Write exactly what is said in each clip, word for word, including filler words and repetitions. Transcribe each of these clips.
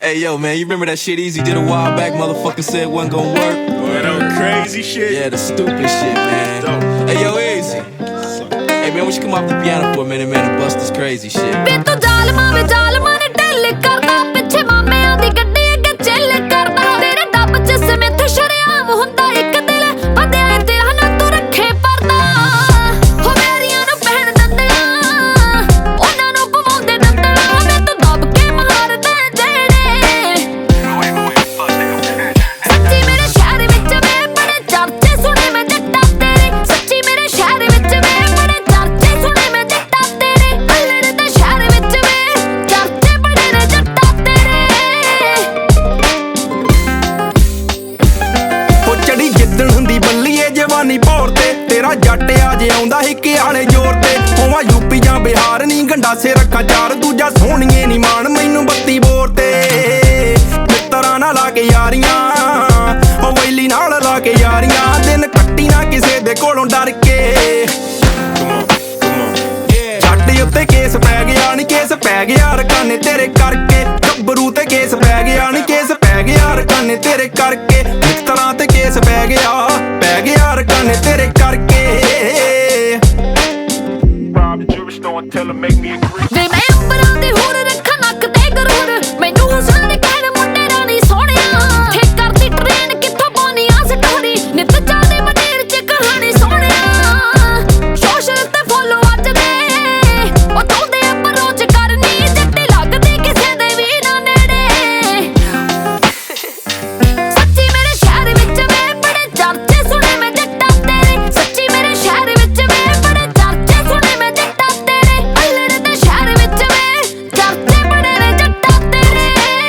Hey, yo, man, you remember that shit Easy did a while back? Motherfucker said it wasn't gonna work. Boy, that crazy shit. Yeah, the stupid shit, man. Dope. Hey, yo, Easy. Hey, man, we should come off the piano for a minute, man, and bust this crazy shit. जवानी भौर ते तेरा जट आज आउंदा हिक्के आले जोर ते होवा UP जां बिहार नी गंडासे रखा चार दूजा सोहणिए नी मान मैनू बत्ती बोर ते मित्तरां नाल ला के यारियां ओ वैली नाल ला के यारियां दिन कट्टी ना किसे दे कोलों डर के जट उत्ते केस पै गया नी केस पै गया रकाने तेरे करके गब्बरू ते केस पै गया नी केस पै गया रकाने तेरे करके मित्तरां ते केस पै गया पै गया रकाने तेरे करके Rob the jewelry store and tell him make me a creep. ਵੇ ਮੈਂ ਅੰਬਰਾਂ ਦੇ ਹੋਰ ਰੱਖਾਂ ਨੱਕ ਤੇ ਗਰੂਰ ਮੈਨੂੰ ਹੁਸਨ ਦੇ ਕਹਿਣ ਮੁੰਡੇ ਰਾਣੀ ਸੋਹਣਿਆ ਠੇਕ ਕਰਦੀ ਟ੍ਰੇਨ ਕਿੱਥੋਂ ਪਾਉਣੀ ਆ ਸਟੋਰੀ ਨਿੱਤ ਚੱਲਦੇ ਬਨੇਰ ਚ ਕਹਾਣੀ ਸੋਹਣਿਆ ਸੋਸ਼ਲ ਤੇ ਫੋਲੋ ਅੱਜ ਦੇ ਉਹ ਚਾਹੁੰਦੇ ਆਪਾਂ ਰੋਜ਼ ਕਰਨੀ ਜੱਟੀ ਲੱਗਦੀ ਕਿਸੇ ਦੇ ਵੀ ਨਾ ਨੇੜੇ ਸੱਚੀ ਮੇਰੇ ਸ਼ਹਿਰ ਵਿੱਚ ਵੇ ਬੜੇ ਚਰਚੇ ਸੁਣੇ ਮੈਂ ਜੱਟਾਂ ਤੇਰੇ ਸੱਚੀ ਮੇਰੇ ਸ਼ਹਿਰ ਵਿੱਚ ਵੇ ਬੜੇ ਚਰਚੇ ਸੁਣੇ ਮੈਂ ਜੱਟਾਂ ਤੇਰੇ ਅੱਲੜ ਦੇ ਸ਼ਹਿਰ ਵਿੱਚ ਵੇ ਚਰਚੇ ਬੜੇ ਨੇ ਜੱਟਾਂ ਤੇਰੇ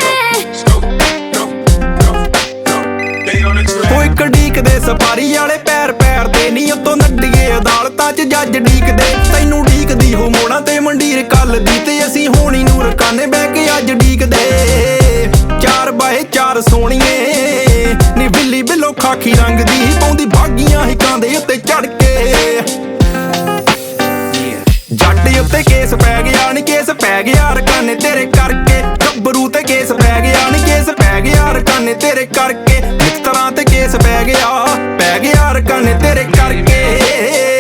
ਕੋਈ ਕੜੀਕ ਦੇ ਸਪਾਰੀ ਵਾਲੇ ਪੈਰ ਪੈਰ ਤੇ ਨਹੀਂ ਉਤੋਂ ਨੱਡੀਏ ਅਦਾਲਤਾਂ 'ਚ ਜੱਜ ਡੀਕਦੇ ਤੈਨੂੰ ਡੀਕਦੀ ਹੋ ਮੋੜਾਂ ਤੇ ਮੰਡੀਰ ਕੱਲ ਦੀ ਤੇ ਅਸੀਂ ਹੋਣੀ ਨੂੰ ਰਕਾਨੇ ਬਹਿ ਕੇ ਅੱਜ ਡੀਕਦੇ ਚਾਰ ਬਾਏ ਚਾਰ ਸੋਹਣੀਏ ਨੀ ਬਿੱਲੀ ਬਿੱਲੋ ਖਾਕੀ ਰੰਗ ਦੀ ਪਾਉਂਦੀ ਭਾਗੀਆਂ ਹਿੱਕਾਂ ਦੇ ਉੱਤੇ ਚੜ ਕੇ ਜੱਟ ਉੱਤੇ ਕੇਸ ਪੈ ਗਿਆ ਨੀ ਕੇਸ ਪੈ ਗਿਆ ਰਕਾਨੇ ਤੇਰੇ ਕਰਕੇ ਗੱਭਰੂ ਤੇ ਕੇਸ ਪੈ ਗਿਆ ਨੀ ਕੇਸ ਪੈ ਗਿਆ ਰਕਾਨੇ ਤੇਰੇ ਕਰਕੇ ਮਿੱਤਰਾਂ ਤੇ ਕੇਸ ਪੈ ਗਿਆ ਪੈ ਗਿਆ ਰਕਾਨੇ ਤੇਰੇ ਕਰਕੇ